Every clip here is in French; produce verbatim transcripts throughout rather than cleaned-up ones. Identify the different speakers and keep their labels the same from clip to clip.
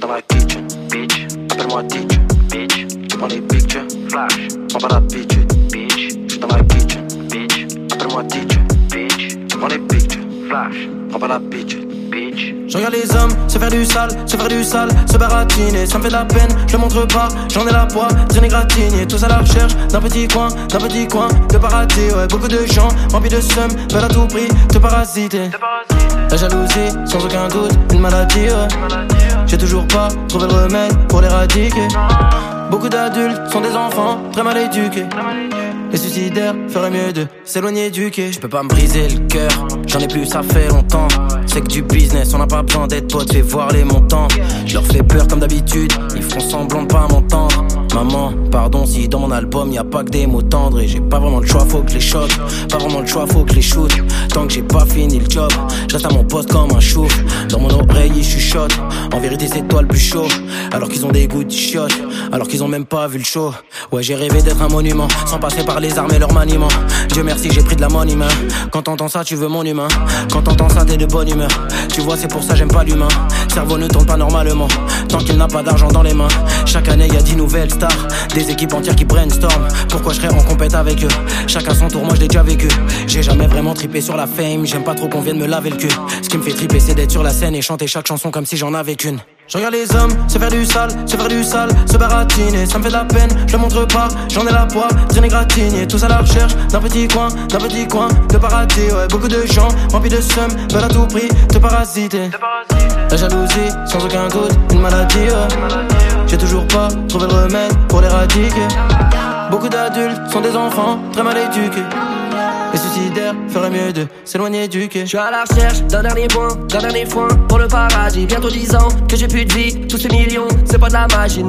Speaker 1: dans ma kitchen, bitch. Appelle-moi teacher, bitch. Tu prends des pictures, flash. Prends pas l'habitude, bitch. J'suis dans ma kitchen, bitch. Appelle-moi teacher, bitch. Tu prends des pictures, flash. Prends pas l'habitude, bitch.
Speaker 2: Je regarde les hommes se faire du sale, se faire du sale, se baratiner, ça me fait de la peine, je le montre pas, j'en ai la poids, traîner gratigné, tous à la recherche d'un petit coin, d'un petit coin de paradis, ouais, beaucoup de gens remplis de seum, veulent à tout prix te parasiter. La jalousie, sans aucun doute, une maladie, ouais. J'ai toujours pas trouvé le remède pour l'éradiquer. Beaucoup d'adultes sont des enfants très mal éduqués. Les suicidaires feraient mieux de s'éloigner du quai. Je peux pas me briser le cœur, j'en ai plus, ça fait longtemps. C'est que du business, on n'a pas besoin d'être potes, fais voir les montants. Je leur fais peur comme d'habitude, ils font semblant de pas m'entendre. Maman, pardon si dans mon album y a pas que des mots tendres. Et j'ai pas vraiment le choix, faut que je les choque. Pas vraiment le choix, faut que je les shoot. Tant que j'ai pas fini le job, je reste à mon poste comme un chou. Dans mon oreille ils chuchotent, en vérité c'est toi le plus chaud. Alors qu'ils ont des goûts de chiottes, alors qu'ils ont même pas vu le show. Ouais, j'ai rêvé d'être un monument, sans passer par les armes et leur maniement. Dieu merci, j'ai pris de la money main. Quand t'entends ça, tu veux mon humain. Quand t'entends ça, t'es de bonne humeur. Tu vois, c'est pour ça j'aime pas l'humain. Cerveau ne tourne pas normalement, tant qu'il n'a pas d'argent dans les mains. Chaque année y a dix nouvelles stars, des équipes entières qui brainstorm. Pourquoi je serais en compète avec eux? Chacun son tour, moi je l'ai déjà vécu. J'ai jamais vraiment trippé sur la fame, j'aime pas trop qu'on vienne me laver le cul. Ce qui me fait tripper c'est d'être sur la scène et chanter chaque chanson comme si j'en avais qu'une. Je regarde les hommes se faire du sale, se faire du sale, se baratiner, ça me fait de la peine, je le montre pas, j'en ai la poids, traîner gratigné, tous à la recherche d'un petit coin, d'un petit coin de paradis, ouais, beaucoup de gens remplis de seum, veulent à tout prix te parasiter. La jalousie, sans aucun doute, une maladie, ouais. J'ai toujours pas trouvé le remède pour l'éradiquer. Beaucoup d'adultes sont des enfants très mal éduqués. Les suicidaires feraient mieux de s'éloigner du quai.
Speaker 3: Je suis à la recherche d'un dernier point, d'un dernier foin pour le paradis. Bientôt dix ans que j'ai plus de vie, tous ces millions, c'est pas de la magie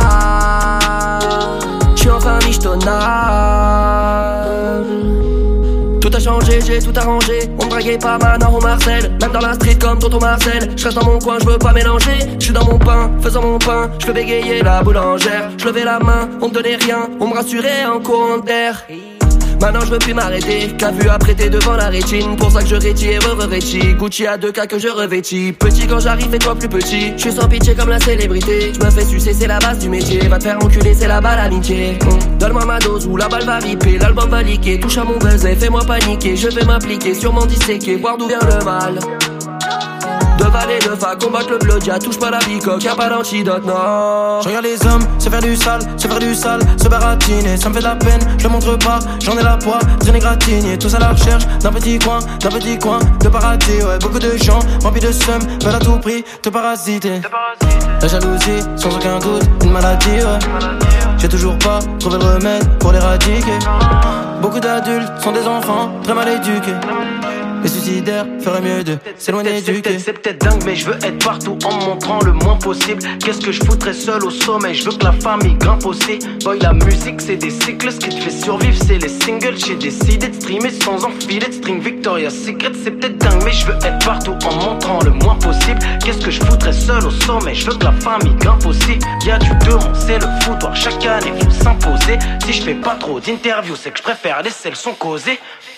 Speaker 3: noire. Je suis enfin michetonnable. Tout a changé, j'ai tout arrangé. On me draguait pas maintenant au Marcel. Même dans la street comme Tonton Marcel. Je reste dans mon coin, je veux pas mélanger. Je suis dans mon pain, faisant mon pain. Je veux bégayer la boulangère. Je levais la main, on me donnait rien. On me rassurait en courant d'air. Maintenant je veux plus m'arrêter, qu'a vu apprêter devant la rétine. Pour ça que je rétis et re-revêtis. Gucci à deux cas que je revêtis. Petit quand j'arrive et toi plus petit. Je suis sans pitié comme la célébrité. Je me fais sucer, c'est la base du métier. Va te faire enculer, c'est là-bas l'amitié. mmh. Donne-moi ma dose ou la balle va riper. L'album va liquer, touche à mon buzz et fais-moi paniquer. Je vais m'appliquer, sûrement disséquer, voir d'où vient le mal. De valet de fa, combattre le blood, y'a touche pas la bicoque, y'a pas d'antidote, non.
Speaker 2: Je regarde les hommes se faire du sale, se faire du sale, se baratiner, ça me fait de la peine, je le montre pas, j'en ai la poids, traîner gratigné, tous à la recherche d'un petit coin, d'un petit coin de paradis, ouais, beaucoup de gens remplis de seum, veulent à tout prix te parasiter. La jalousie, sans aucun doute, une maladie, ouais. J'ai toujours pas trouvé le remède pour l'éradiquer. Beaucoup d'adultes sont des enfants très mal éduqués. Les suicidaires feraient mieux de s'éloigner du quai.
Speaker 1: C'est peut-être dingue mais je veux être partout en me montrant le moins possible. Qu'est-ce que je foutrais seul au sommet? Je veux que la famille grimpe aussi. Boy, la musique c'est des cycles, ce qui te fait survivre c'est les singles. J'ai décidé de streamer sans enfiler de string. Victoria's Secret, c'est peut-être dingue mais je veux être partout en me montrant le moins possible. Qu'est-ce que je foutrais seul au sommet? Je veux que la famille grimpe aussi. Y'a du demande, c'est le foutoir, chaque année faut s'imposer. Si je fais pas trop d'interviews c'est que je préfère laisser le son causer.